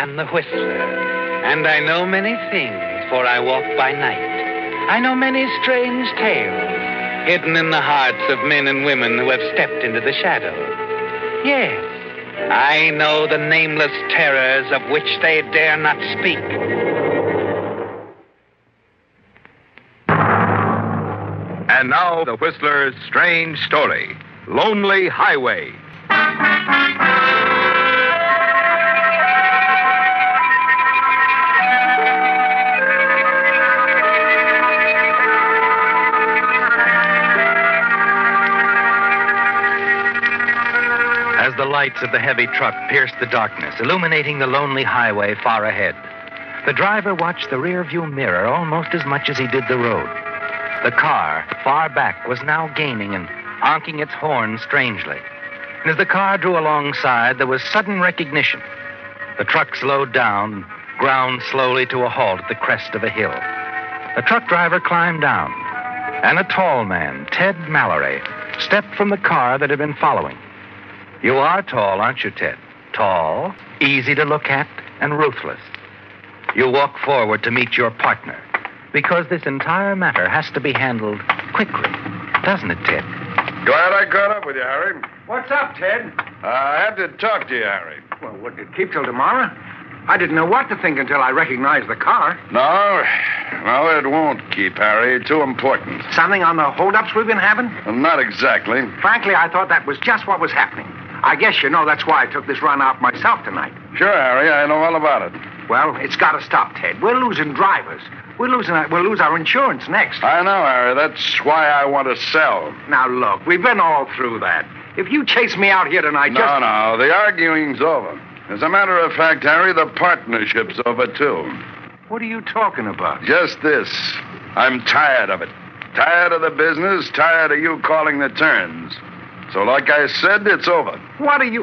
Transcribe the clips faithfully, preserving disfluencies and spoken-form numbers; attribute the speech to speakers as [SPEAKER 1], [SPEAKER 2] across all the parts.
[SPEAKER 1] am the Whistler, and I know many things, for I walk by night. I know many strange tales hidden in the hearts of men and women who have stepped into the shadows. Yes, I know the nameless terrors of which they dare not speak.
[SPEAKER 2] And now, the Whistler's strange story, Lonely Highway.
[SPEAKER 3] As the lights of the heavy truck pierced the darkness, illuminating the lonely highway far ahead, the driver watched the rearview mirror almost as much as he did the road. The car, far back, was now gaining and honking its horn strangely. And as the car drew alongside, there was sudden recognition. The truck slowed down, ground slowly to a halt at the crest of a hill. The truck driver climbed down, and a tall man, Ted Mallory, stepped from the car that had been following. You are tall, aren't you, Ted? Tall, easy to look at, and ruthless. You walk forward to meet your partner, because this entire matter has to be handled quickly, doesn't it, Ted?
[SPEAKER 2] Glad I caught up with you, Harry.
[SPEAKER 4] What's up, Ted?
[SPEAKER 2] Uh, I had to talk to you, Harry.
[SPEAKER 4] Well, what, did it keep till tomorrow? I didn't know what to think until I recognized the car.
[SPEAKER 2] No, no, it won't keep, Harry. Too important.
[SPEAKER 4] Something on the holdups we've been having?
[SPEAKER 2] Well, not exactly.
[SPEAKER 4] Frankly, I thought that was just what was happening. I guess you know that's why I took this run out myself tonight.
[SPEAKER 2] Sure, Harry, I know all about it.
[SPEAKER 4] Well, it's got to stop, Ted. We're losing drivers. We're losing. Our, we'll lose our insurance next.
[SPEAKER 2] I know, Harry. That's why I want to sell.
[SPEAKER 4] Now, look, we've been all through that. If you chase me out here tonight,
[SPEAKER 2] no,
[SPEAKER 4] just...
[SPEAKER 2] No, the arguing's over. As a matter of fact, Harry, the partnership's over, too.
[SPEAKER 4] What are you talking about?
[SPEAKER 2] Just this. I'm tired of it. Tired of the business, tired of you calling the turns. So, like I said, it's over.
[SPEAKER 4] What are you...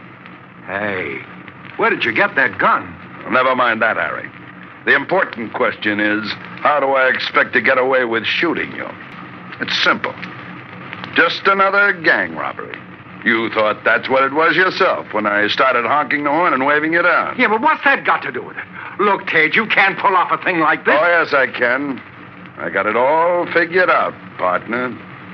[SPEAKER 4] Hey, where did you get that gun?
[SPEAKER 2] Never mind that, Harry. The important question is, how do I expect to get away with shooting you? It's simple. Just another gang robbery. You thought that's what it was yourself when I started honking the horn and waving you down.
[SPEAKER 4] Yeah, but what's that got to do with it? Look, Ted, you can't pull off a thing like this.
[SPEAKER 2] Oh, yes, I can. I got it all figured out, partner.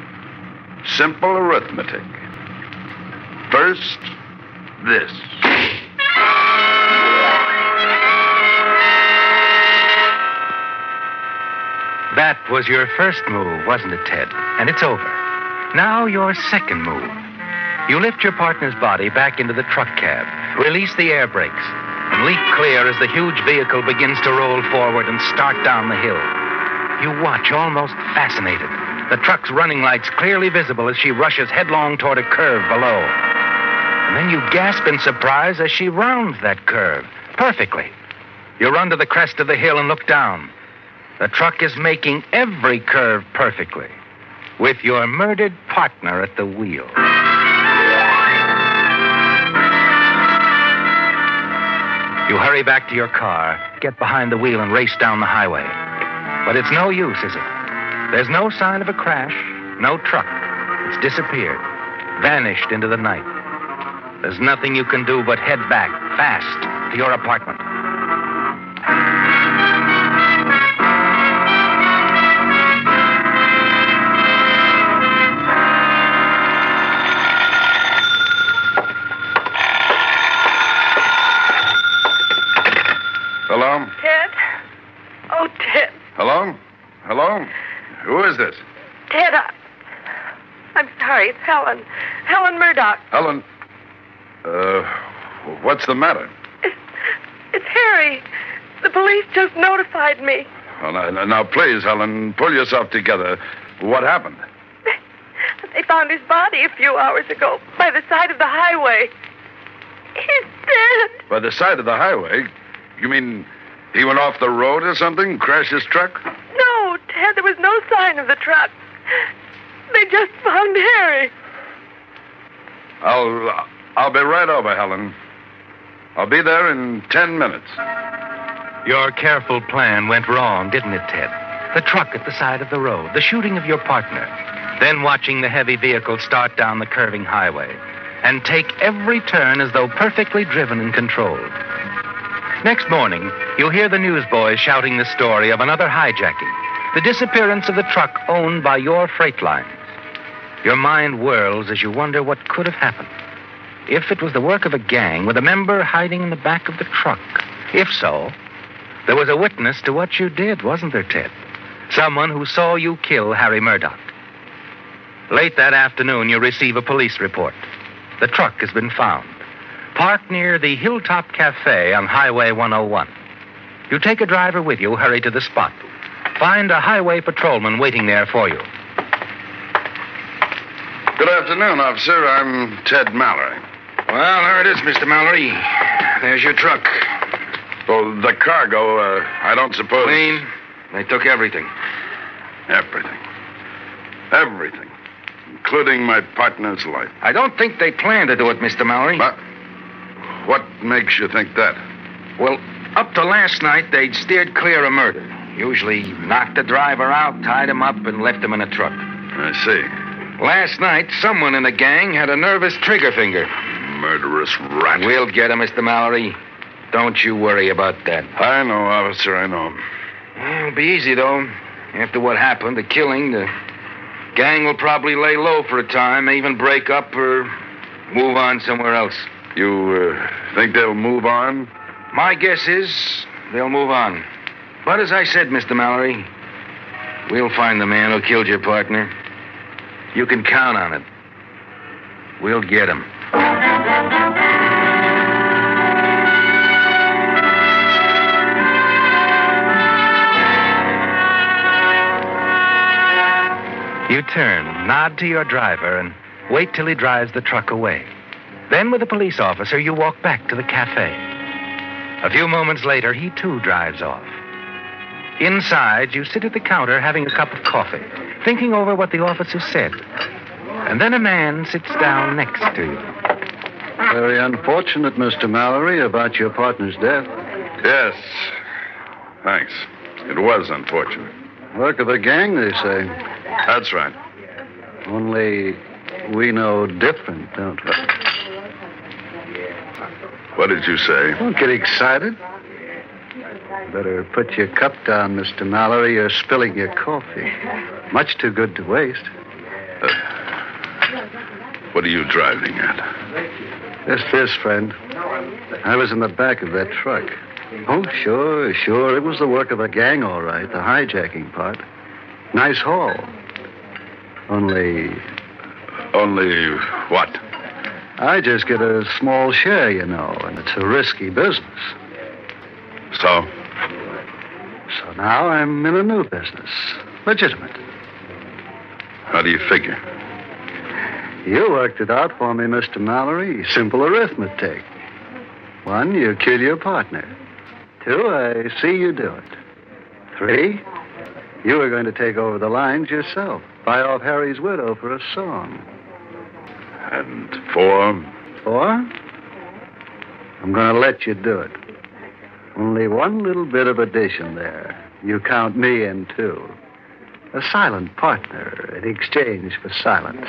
[SPEAKER 2] Simple arithmetic. First, this.
[SPEAKER 3] That was your first move, wasn't it, Ted? And it's over. Now your second move. You lift your partner's body back into the truck cab, release the air brakes, and leap clear as the huge vehicle begins to roll forward and start down the hill. You watch, almost fascinated, the truck's running lights clearly visible as she rushes headlong toward a curve below. And then you gasp in surprise as she rounds that curve perfectly. You run to the crest of the hill and look down. The truck is making every curve perfectly, with your murdered partner at the wheel. You hurry back to your car, get behind the wheel, and race down the highway. But it's no use, is it? There's no sign of a crash, no truck. It's disappeared, vanished into the night. There's nothing you can do but head back, fast, to your apartment.
[SPEAKER 2] Hello?
[SPEAKER 5] Ted? Oh, Ted.
[SPEAKER 2] Hello? Hello? Who is this?
[SPEAKER 5] Ted, I... I'm sorry. It's Helen. Helen Murdoch.
[SPEAKER 2] Helen. Uh, what's the matter?
[SPEAKER 5] It's, it's Harry. The police just notified me.
[SPEAKER 2] Well, now, now, please, Helen, pull yourself together. What happened?
[SPEAKER 5] They found his body a few hours ago by the side of the highway. He's dead.
[SPEAKER 2] By the side of the highway? You mean he went off the road or something? Crashed his truck?
[SPEAKER 5] No, Ted, there was no sign of the truck. They just found Harry.
[SPEAKER 2] I'll, I'll be right over, Helen. I'll be there in ten minutes.
[SPEAKER 3] Your careful plan went wrong, didn't it, Ted? The truck at the side of the road, the shooting of your partner, then watching the heavy vehicle start down the curving highway and take every turn as though perfectly driven and controlled. Next morning, you'll hear the newsboys shouting the story of another hijacking, the disappearance of the truck owned by your freight lines. Your mind whirls as you wonder what could have happened. If it was the work of a gang with a member hiding in the back of the truck. If so, there was a witness to what you did, wasn't there, Ted? Someone who saw you kill Harry Murdoch. Late that afternoon, you receive a police report. The truck has been found, parked near the Hilltop Cafe on Highway one oh one. You take a driver with you, hurry to the spot. Find a highway patrolman waiting there for you.
[SPEAKER 2] Good afternoon, officer. I'm Ted Mallory.
[SPEAKER 6] Well, there it is, Mister Mallory. There's your truck.
[SPEAKER 2] Well, the cargo, uh, I don't suppose...
[SPEAKER 6] Clean. They took everything.
[SPEAKER 2] Everything. Everything. Including my partner's life.
[SPEAKER 6] I don't think they planned to do it, Mister Mallory.
[SPEAKER 2] But what makes you think that?
[SPEAKER 6] Well, up to last night, they'd steered clear of murder. Usually knocked the driver out, tied him up, and left him in a truck.
[SPEAKER 2] I see.
[SPEAKER 6] Last night, someone in the gang had a nervous trigger finger.
[SPEAKER 2] Murderous rat.
[SPEAKER 6] We'll get him, Mister Mallory. Don't you worry about that.
[SPEAKER 2] I know, officer, I know.
[SPEAKER 6] It'll be easy, though. After what happened, the killing, the gang will probably lay low for a time, may even break up or move on somewhere else.
[SPEAKER 2] You uh, think they'll move on?
[SPEAKER 6] My guess is they'll move on. But as I said, Mister Mallory, we'll find the man who killed your partner. You can count on it. We'll get him.
[SPEAKER 3] You turn, nod to your driver, and wait till he drives the truck away. Then, with the police officer, you walk back to the cafe. A few moments later, he too drives off. Inside, you sit at the counter having a cup of coffee, thinking over what the officer said. And then a man sits down next to you.
[SPEAKER 7] Very unfortunate, Mister Mallory, about your partner's death.
[SPEAKER 2] Yes. Thanks. It was unfortunate.
[SPEAKER 7] Work of a gang, they say.
[SPEAKER 2] That's right.
[SPEAKER 7] Only we know different, don't we?
[SPEAKER 2] What did you say?
[SPEAKER 7] Don't get excited. Better put your cup down, Mister Mallory. You're spilling your coffee. Much too good to waste.
[SPEAKER 2] Uh, what are you driving at?
[SPEAKER 7] Just this, friend. I was in the back of that truck. Oh, sure, sure. It was the work of a gang, all right. The hijacking part. Nice haul. Only...
[SPEAKER 2] Only what?
[SPEAKER 7] I just get a small share, you know, and it's a risky business.
[SPEAKER 2] So?
[SPEAKER 7] So now I'm in a new business. Legitimate.
[SPEAKER 2] How do you figure?
[SPEAKER 7] You worked it out for me, Mister Mallory. Simple arithmetic. One, you kill your partner. Two, I see you do it. Three, you were going to take over the lines yourself. Buy off Harry's widow for a song.
[SPEAKER 2] And four?
[SPEAKER 7] Four? I'm going to let you do it. Only one little bit of addition there. You count me in, too. A silent partner in exchange for silence.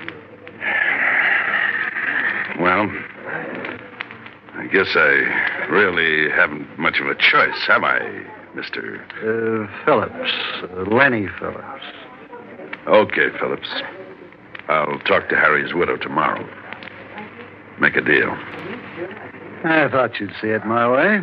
[SPEAKER 2] Well, I guess I really haven't much of a choice, have I, Mister
[SPEAKER 7] Uh, Phillips. Uh, Lenny Phillips.
[SPEAKER 2] Okay, Phillips. I'll talk to Harry's widow tomorrow. Make a deal.
[SPEAKER 7] I thought you'd see it my way.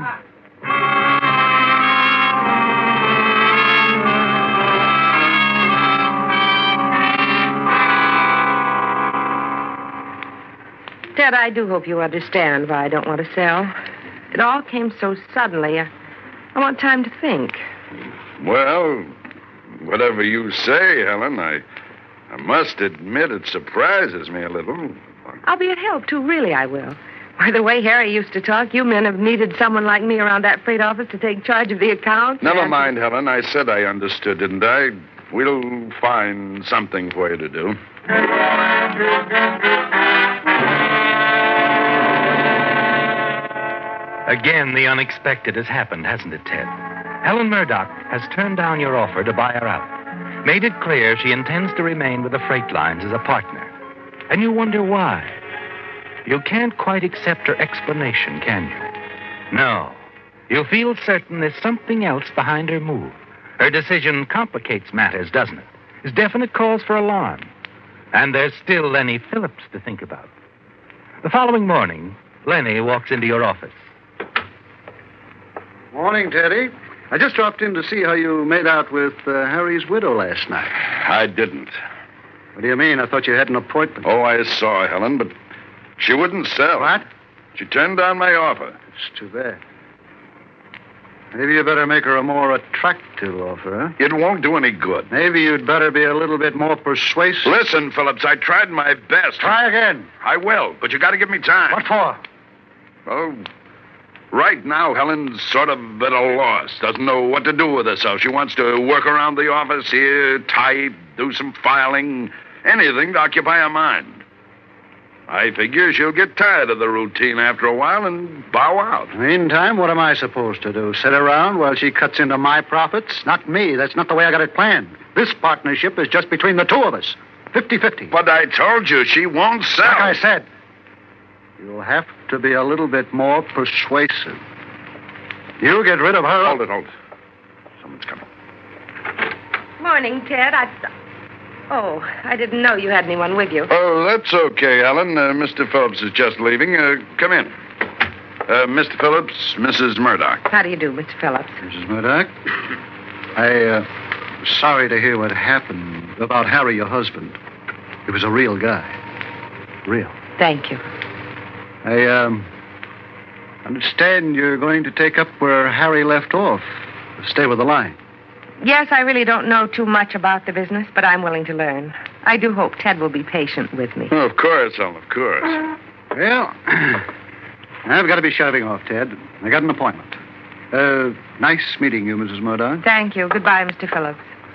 [SPEAKER 8] Ted, I do hope you understand why I don't want to sell. It all came so suddenly. I, I want time to think.
[SPEAKER 2] Well, whatever you say, Helen, I, I must admit it surprises me a little.
[SPEAKER 8] I'll be at help, too. Really, I will. By the way Harry used to talk, you men have needed someone like me around that freight office to take charge of the accounts.
[SPEAKER 2] Never
[SPEAKER 8] and...
[SPEAKER 2] mind, Helen. I said I understood, didn't I? We'll find something for you to do.
[SPEAKER 3] Again, the unexpected has happened, hasn't it, Ted? Helen Murdoch has turned down your offer to buy her out. Made it clear she intends to remain with the freight lines as a partner. And you wonder why. You can't quite accept her explanation, can you? No. You feel certain there's something else behind her move. Her decision complicates matters, doesn't it? There's definite cause for alarm. And there's still Lenny Phillips to think about. The following morning, Lenny walks into your office.
[SPEAKER 7] Morning, Teddy. I just dropped in to see how you made out with uh, Harry's widow last night.
[SPEAKER 2] I didn't.
[SPEAKER 7] What do you mean? I thought you had an appointment.
[SPEAKER 2] Oh, I saw Helen, but she wouldn't sell.
[SPEAKER 7] What?
[SPEAKER 2] She turned down my offer.
[SPEAKER 7] It's too bad. Maybe you better make her a more attractive offer, huh?
[SPEAKER 2] It won't do any good.
[SPEAKER 7] Maybe you'd better be a little bit more persuasive.
[SPEAKER 2] Listen, Phillips, I tried my best.
[SPEAKER 7] Try again.
[SPEAKER 2] I will, but you got to give me time.
[SPEAKER 7] What for?
[SPEAKER 2] Oh, right now, Helen's sort of at a loss. Doesn't know what to do with herself. She wants to work around the office here, type, do some filing, anything to occupy her mind. I figure she'll get tired of the routine after a while and bow out.
[SPEAKER 7] Meantime, what am I supposed to do? Sit around while she cuts into my profits? Not me. That's not the way I got it planned. This partnership is just between the two of us. fifty-fifty.
[SPEAKER 2] But I told you, she won't sell.
[SPEAKER 7] Like I said, you'll have to be a little bit more persuasive. You get rid of her.
[SPEAKER 2] Hold it, hold it. Someone's coming.
[SPEAKER 8] Morning, Ted. I... Oh, I didn't know you had anyone with you.
[SPEAKER 2] Oh, that's okay, Helen. Uh, Mister Phillips is just leaving. Uh, come in. Uh, Mister Phillips, Missus Murdoch.
[SPEAKER 8] How do you do, Mister Phillips?
[SPEAKER 7] Missus Murdoch, I, uh, sorry to hear what happened about Harry, your husband. He was a real guy. Real.
[SPEAKER 8] Thank you.
[SPEAKER 7] I, um, understand you're going to take up where Harry left off. Stay with the line.
[SPEAKER 8] Yes, I really don't know too much about the business, but I'm willing to learn. I do hope Ted will be patient with me.
[SPEAKER 2] Oh, of course, Helen, of course.
[SPEAKER 7] Well, I've got to be shoving off, Ted. I got an appointment. Uh, nice meeting you, Missus Murdoch.
[SPEAKER 8] Thank you. Goodbye, Mister Phillips.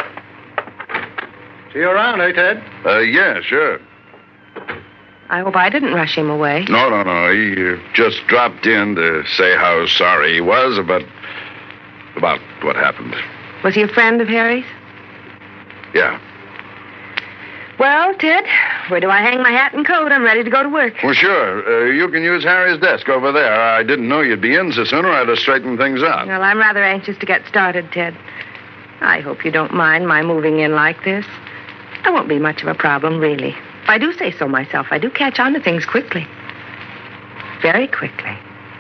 [SPEAKER 7] See you around, eh, Ted?
[SPEAKER 2] Uh, yeah, sure.
[SPEAKER 8] I hope I didn't rush him away.
[SPEAKER 2] No, no, no. He uh, just dropped in to say how sorry he was about, about what happened.
[SPEAKER 8] Was he a friend of Harry's?
[SPEAKER 2] Yeah.
[SPEAKER 8] Well, Ted, where do I hang my hat and coat? I'm ready to go to work.
[SPEAKER 2] Well, sure. Uh, you can use Harry's desk over there. I didn't know you'd be in, so sooner I'd have straightened things out.
[SPEAKER 8] Well, I'm rather anxious to get started, Ted. I hope you don't mind my moving in like this. It won't be much of a problem, really. If I do say so myself, I do catch on to things quickly. Very quickly.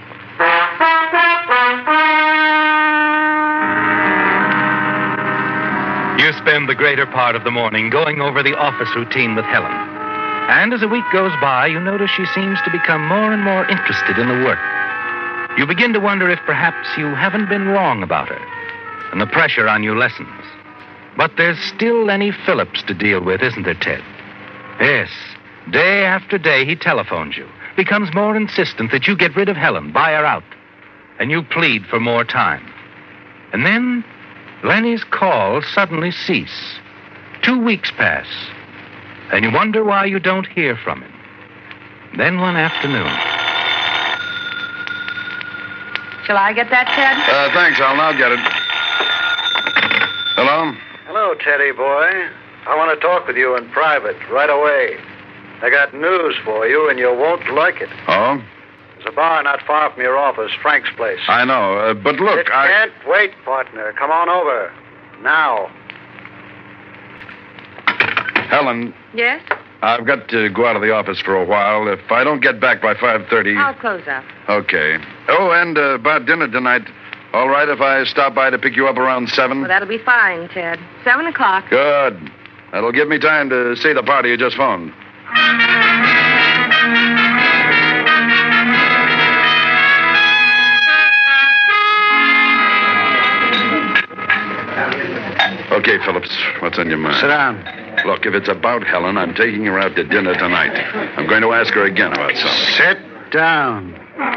[SPEAKER 3] You spend the greater part of the morning going over the office routine with Helen. And as a week goes by, you notice she seems to become more and more interested in the work. You begin to wonder if perhaps you haven't been wrong about her and the pressure on you lessens. But there's still Lenny Phillips to deal with, isn't there, Ted? Yes. Day after day, he telephones you, becomes more insistent that you get rid of Helen, buy her out, and you plead for more time. And then Lenny's calls suddenly cease. Two weeks pass, and you wonder why you don't hear from him. Then one afternoon.
[SPEAKER 8] Shall I get that, Ted?
[SPEAKER 2] Uh, thanks, Helen. I'll get it. Hello?
[SPEAKER 7] Hello, Teddy boy. I want to talk with you in private right away. I got news for you, and you won't like it.
[SPEAKER 2] Oh?
[SPEAKER 7] There's a bar not far from your office, Frank's place.
[SPEAKER 2] I know, uh, but look,
[SPEAKER 7] it
[SPEAKER 2] I...
[SPEAKER 7] can't wait, partner. Come on over. Now.
[SPEAKER 2] Helen,
[SPEAKER 8] Yes?
[SPEAKER 2] I've got to go out of the office for a while. If I don't get back by five thirty...
[SPEAKER 8] I'll close up.
[SPEAKER 2] Okay. Oh, and uh, about dinner tonight, all right if I stop by to pick you up around seven?
[SPEAKER 8] Well, that'll be fine, Ted. Seven o'clock.
[SPEAKER 2] Good. That'll give me time to see the party you just phoned. Okay, Phillips, what's on your mind?
[SPEAKER 7] Sit down.
[SPEAKER 2] Look, if it's about Helen, I'm taking her out to dinner tonight. I'm going to ask her again about something.
[SPEAKER 7] Sit down.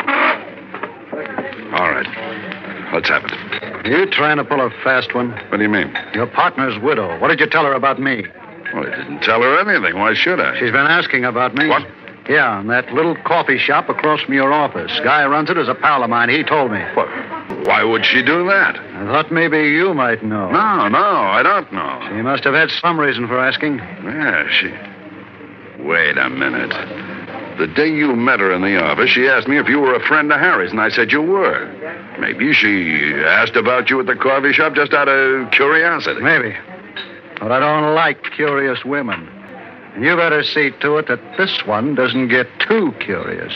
[SPEAKER 2] All right. Let's have it.
[SPEAKER 7] You trying to pull a fast one?
[SPEAKER 2] What do you mean?
[SPEAKER 7] Your partner's widow. What did you tell her about me?
[SPEAKER 2] Well, I didn't tell her anything. Why should I?
[SPEAKER 7] She's been asking about me.
[SPEAKER 2] What?
[SPEAKER 7] Yeah, in that little coffee shop across from your office. Guy who runs it is a pal of mine. He told me.
[SPEAKER 2] What? Why would she do that?
[SPEAKER 7] I thought maybe you might know.
[SPEAKER 2] No, no, I don't know.
[SPEAKER 7] She must have had some reason for asking.
[SPEAKER 2] Yeah, she... Wait a minute. The day you met her in the office, she asked me if you were a friend of Harry's, and I said you were. Maybe she asked about you at the coffee shop just out of curiosity.
[SPEAKER 7] Maybe. But I don't like curious women. And you better see to it that this one doesn't get too curious.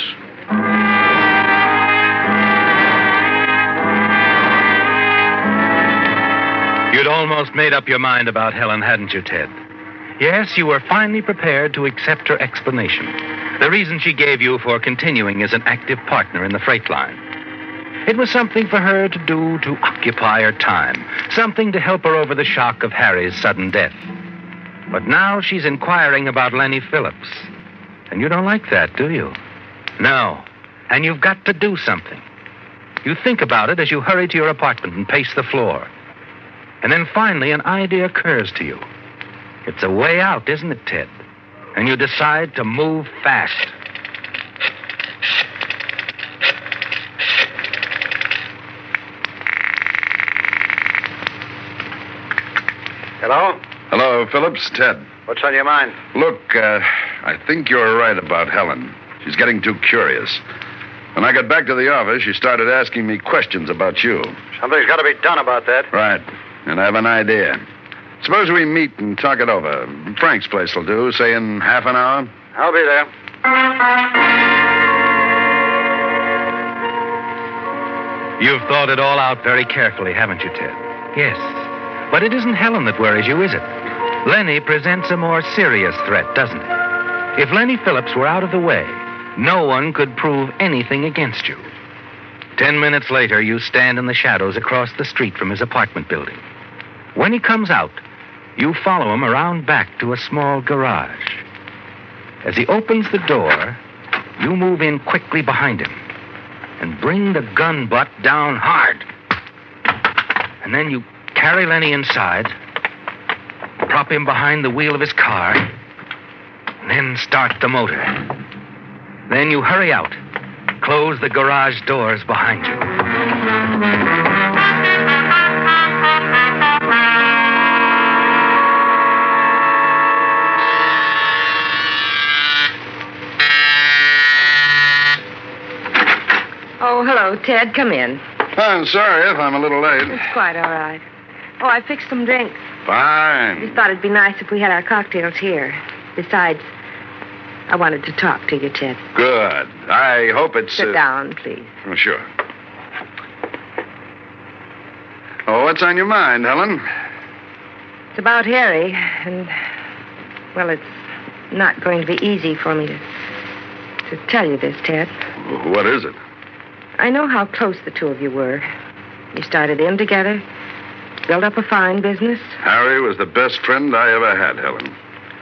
[SPEAKER 3] You'd almost made up your mind about Helen, hadn't you, Ted? Yes, you were finally prepared to accept her explanation. The reason she gave you for continuing as an active partner in the freight line. It was something for her to do to occupy her time. Something to help her over the shock of Harry's sudden death. But now she's inquiring about Lenny Phillips. And you don't like that, do you? No. And you've got to do something. You think about it as you hurry to your apartment and pace the floor. And then finally an idea occurs to you. It's a way out, isn't it, Ted? And you decide to move fast.
[SPEAKER 4] Hello?
[SPEAKER 2] Hello, Phillips. Ted.
[SPEAKER 4] What's on your mind?
[SPEAKER 2] Look, uh, I think you're right about Helen. She's getting too curious. When I got back to the office, she started asking me questions about you.
[SPEAKER 4] Something's got to be done about that.
[SPEAKER 2] Right. And I have an idea. Suppose we meet and talk it over. Frank's place will do, say in half an hour.
[SPEAKER 4] I'll be there.
[SPEAKER 3] You've thought it all out very carefully, haven't you, Ted? Yes. But it isn't Helen that worries you, is it? Lenny presents a more serious threat, doesn't it? If Lenny Phillips were out of the way, no one could prove anything against you. Ten minutes later, you stand in the shadows across the street from his apartment building. When he comes out, you follow him around back to a small garage. As he opens the door, you move in quickly behind him and bring the gun butt down hard. And then you carry Lenny inside, prop him behind the wheel of his car, and then start the motor. Then you hurry out, close the garage doors behind you.
[SPEAKER 8] Oh, hello, Ted. Come in.
[SPEAKER 2] I'm sorry if I'm a little late.
[SPEAKER 8] It's quite all right. Oh, I fixed some drinks.
[SPEAKER 2] Fine.
[SPEAKER 8] Just thought it'd be nice if we had our cocktails here. Besides, I wanted to talk to you, Ted.
[SPEAKER 2] Good. I hope it's...
[SPEAKER 8] Sit
[SPEAKER 2] uh...
[SPEAKER 8] down, please.
[SPEAKER 2] Oh, sure. Oh, what's on your mind, Helen?
[SPEAKER 8] It's about Harry, and, well, it's not going to be easy for me to, to tell you this, Ted.
[SPEAKER 2] What is it?
[SPEAKER 8] I know how close the two of you were. You started in together, built up a fine business.
[SPEAKER 2] Harry was the best friend I ever had, Helen.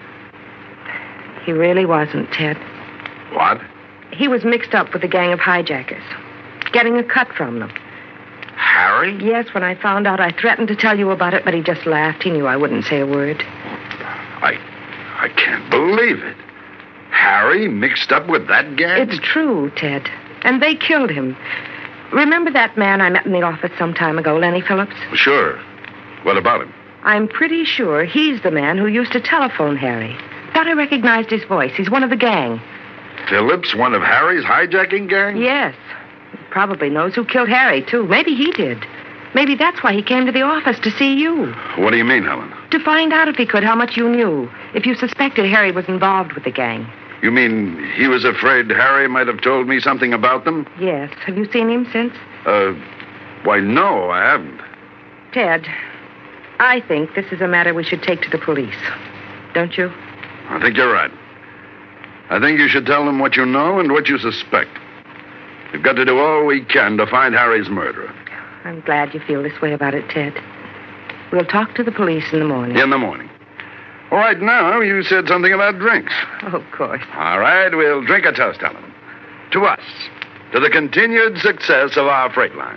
[SPEAKER 8] He really wasn't, Ted.
[SPEAKER 2] What?
[SPEAKER 8] He was mixed up with a gang of hijackers, getting a cut from them.
[SPEAKER 2] Harry?
[SPEAKER 8] Yes, when I found out, I threatened to tell you about it, but he just laughed. He knew I wouldn't say a word.
[SPEAKER 2] I... I can't believe it. Harry mixed up with that gang?
[SPEAKER 8] It's true, Ted. And they killed him. Remember that man I met in the office some time ago, Lenny Phillips?
[SPEAKER 2] Sure. What about him?
[SPEAKER 8] I'm pretty sure he's the man who used to telephone Harry. Thought I recognized his voice. He's one of the gang.
[SPEAKER 2] Phillips, one of Harry's hijacking gang?
[SPEAKER 8] Yes. He probably knows who killed Harry, too. Maybe he did. Maybe that's why he came to the office to see you.
[SPEAKER 2] What do you mean, Helen?
[SPEAKER 8] To find out if he could how much you knew. If you suspected Harry was involved with the gang.
[SPEAKER 2] You mean he was afraid Harry might have told me something about them?
[SPEAKER 8] Yes. Have you seen him since?
[SPEAKER 2] Uh, why, no, I haven't.
[SPEAKER 8] Ted, I think this is a matter we should take to the police. Don't you?
[SPEAKER 2] I think you're right. I think you should tell them what you know and what you suspect. We've got to do all we can to find Harry's murderer.
[SPEAKER 8] I'm glad you feel this way about it, Ted. We'll talk to the police in the morning.
[SPEAKER 2] In the morning. All right, now, you said something about drinks.
[SPEAKER 8] Oh, of course.
[SPEAKER 2] All right, we'll drink a toast, Helen. To us. To the continued success of our freight line.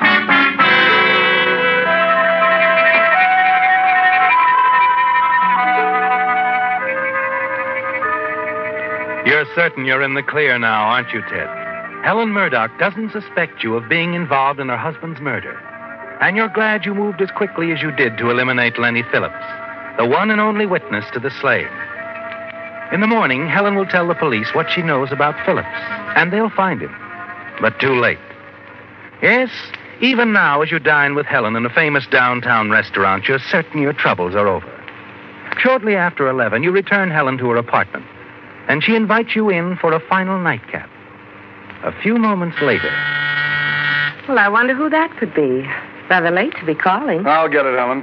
[SPEAKER 3] You're certain you're in the clear now, aren't you, Ted? Helen Murdoch doesn't suspect you of being involved in her husband's murder. And you're glad you moved as quickly as you did to eliminate Lenny Phillips, the one and only witness to the slaying. In the morning, Helen will tell the police what she knows about Phillips, and they'll find him. But too late. Yes, even now, as you dine with Helen in a famous downtown restaurant, you're certain your troubles are over. Shortly after eleven, you return Helen to her apartment, and she invites you in for a final nightcap. A few moments later.
[SPEAKER 8] Well, I wonder who that could be. Rather late to be calling.
[SPEAKER 2] I'll get it, Helen.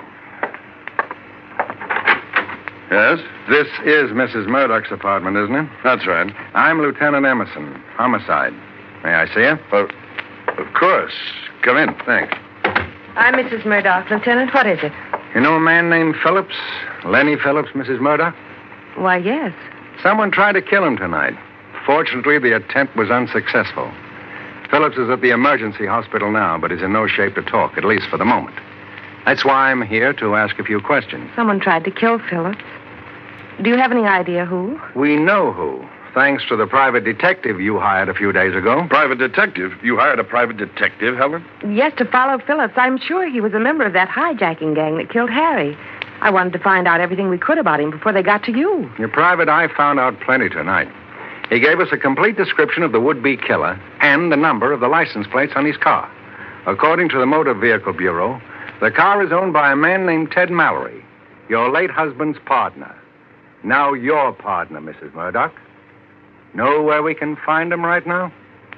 [SPEAKER 2] Yes?
[SPEAKER 9] This is Missus Murdoch's apartment, isn't it?
[SPEAKER 2] That's right.
[SPEAKER 9] I'm Lieutenant Emerson, homicide. May I see you?
[SPEAKER 2] Well, of course. Come in. Thanks.
[SPEAKER 8] I'm Missus Murdoch, Lieutenant. What is it?
[SPEAKER 9] You know a man named Phillips? Lenny Phillips, Missus Murdoch?
[SPEAKER 8] Why, yes.
[SPEAKER 9] Someone tried to kill him tonight. Fortunately, the attempt was unsuccessful. Phillips is at the emergency hospital now, but is in no shape to talk, at least for the moment. That's why I'm here to ask a few questions.
[SPEAKER 8] Someone tried to kill Phillips. Do you have any idea who?
[SPEAKER 9] We know who, thanks to the private detective you hired a few days ago.
[SPEAKER 2] Private detective? You hired a private detective, Helen?
[SPEAKER 8] Yes, to follow Phillips. I'm sure he was a member of that hijacking gang that killed Harry. I wanted to find out everything we could about him before they got to you.
[SPEAKER 9] Your private eye found out plenty tonight. He gave us a complete description of the would-be killer and the number of the license plates on his car. According to the Motor Vehicle Bureau, the car is owned by a man named Ted Mallory, your late husband's partner. Now your partner, Missus Murdoch. Know where we can find him right now?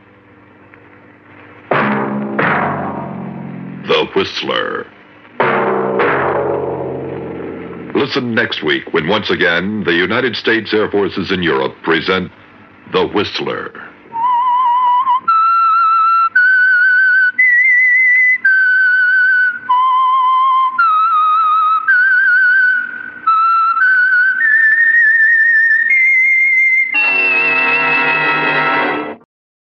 [SPEAKER 10] The Whistler. Listen next week when once again the United States Air Forces in Europe present The Whistler.